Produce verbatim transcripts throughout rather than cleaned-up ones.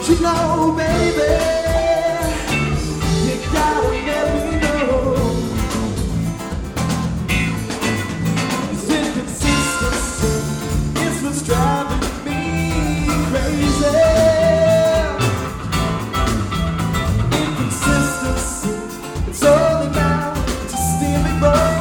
you know, baby, you gotta let me know. This inconsistency is what's driving me crazy. Inconsistency, it's all about to steal me both.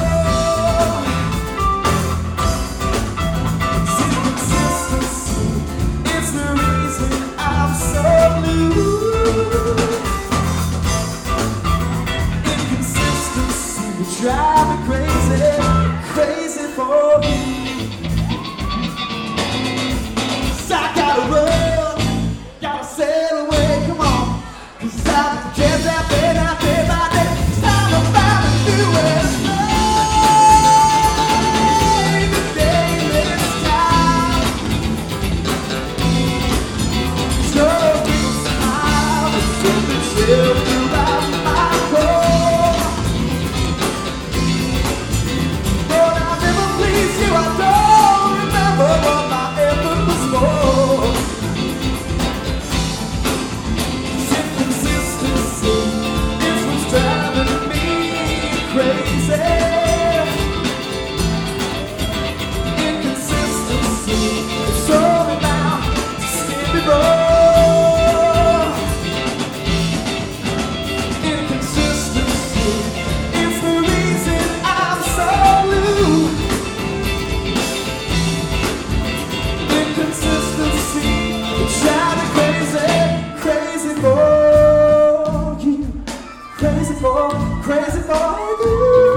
Drive me crazy, crazy for you. So I gotta run, gotta sail away, come on. Cause I can't that day, that day by day. It's time to find a new way to play the game this time. So we smile and get the chill throughout my core. I don't remember what my effort was for. Inconsistency is what's driving me crazy. Inconsistency, it's all about to steer me wrong. Inconsistency is the reason I'm so blue. Consistency, drive me crazy, crazy for you, crazy for, crazy for you.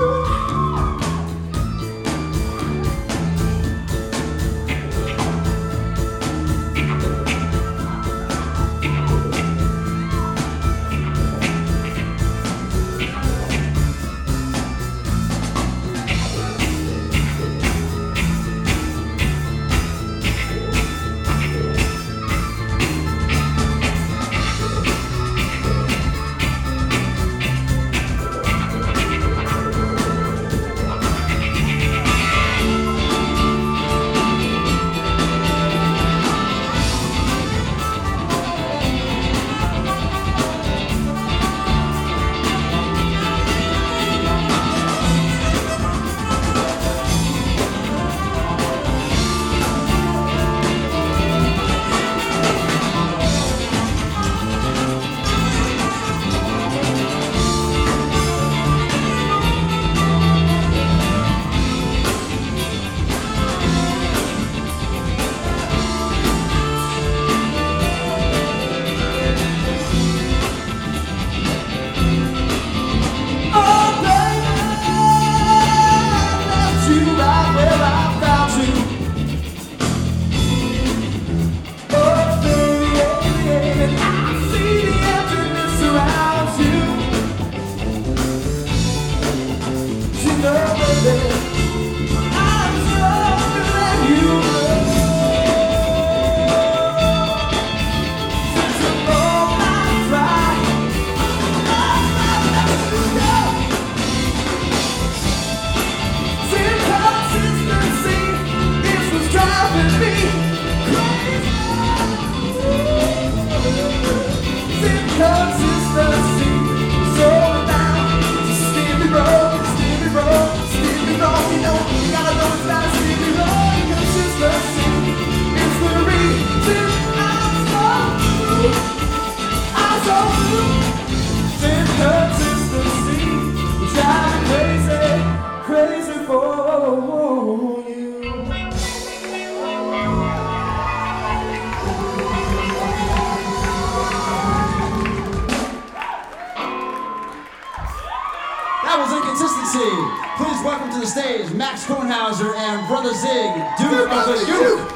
That was Inconsistency. Please welcome to the stage Max Kornhauser and Brother Zig, Duke of the Uke.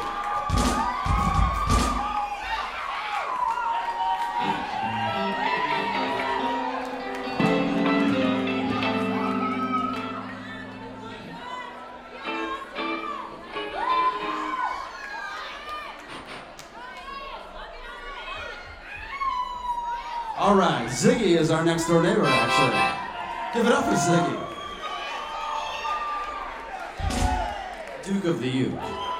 All right, Ziggy is our next door neighbor, actually. Give it up for Ziggy. Duke of the Uke.